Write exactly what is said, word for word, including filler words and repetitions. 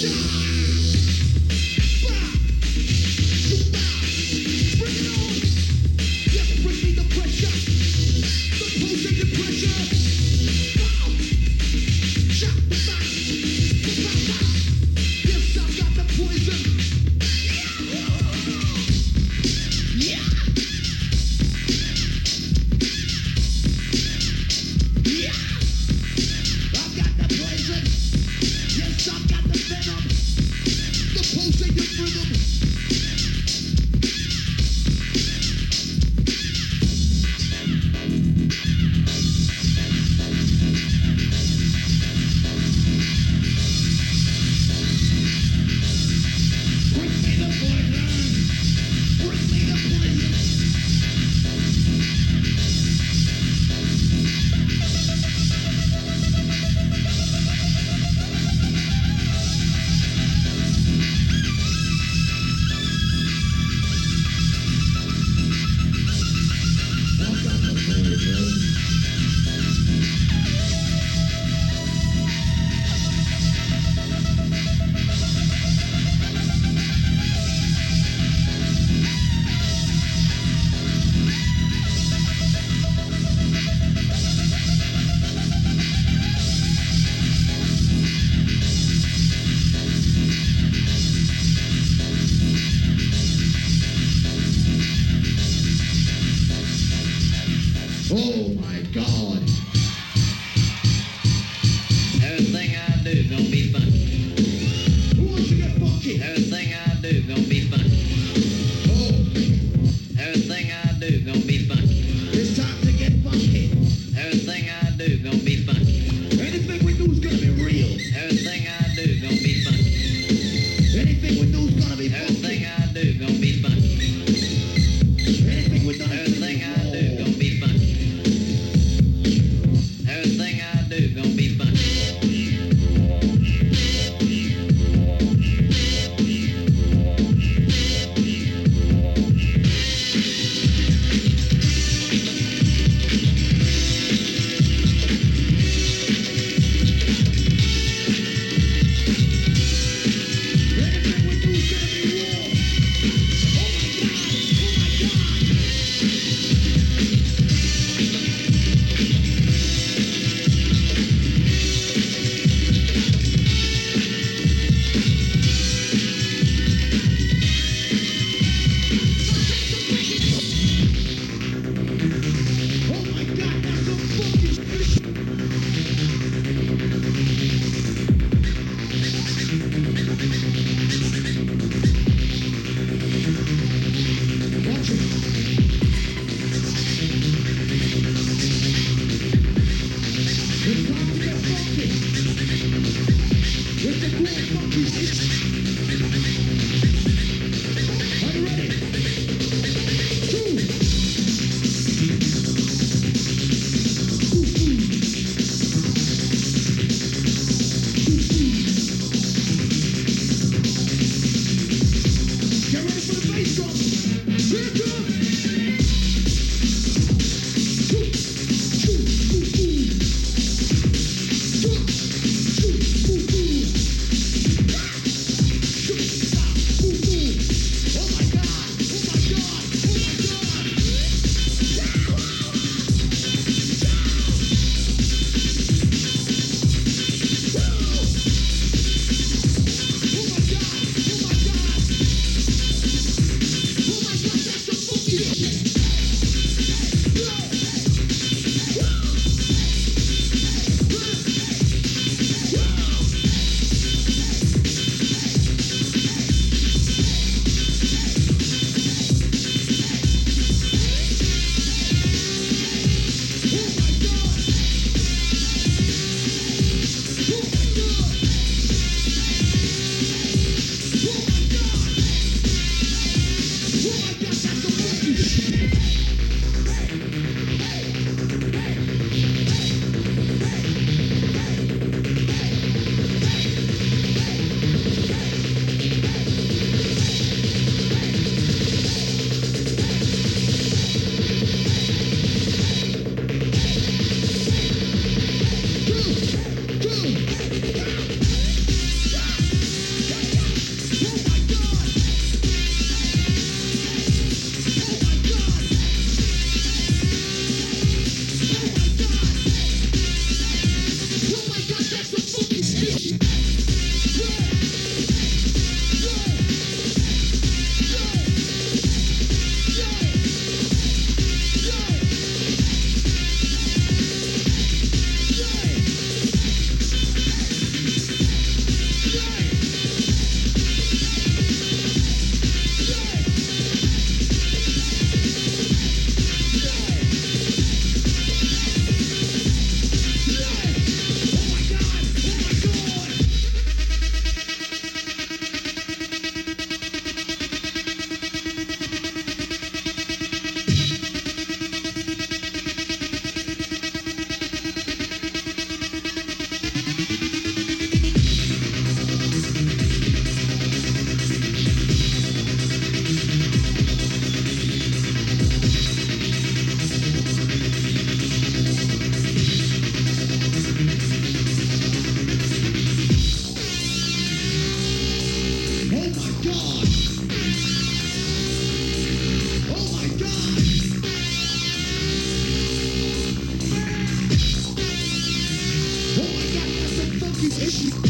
Oh my God. Everything I do gonna be funky. Who wants to get funky? Everything I do gonna be funky. Oh, Everything I do gonna be funky. it's time to get funky. Everything I do gonna be funky. Anything we do is gonna be real. Everything I do gonna be funky. Anything we do is gonna be Everything funky. I do gonna be funky. Anything we do is Everything I gonna do be gonna be funky. Everything I do gonna be funky. Anything we do is gonna be real. Oh my God. Oh my God. Oh my God, that's some funky shit. Watch it. It's time to get funky. It's the cool funky shit. Are you ready? Two. Get ready for the bass drum. Here it comes. Oh my God. Oh my God. Oh my God. Oh my God. Oh my God. Oh my God, that's the funky shit. Two, two, It's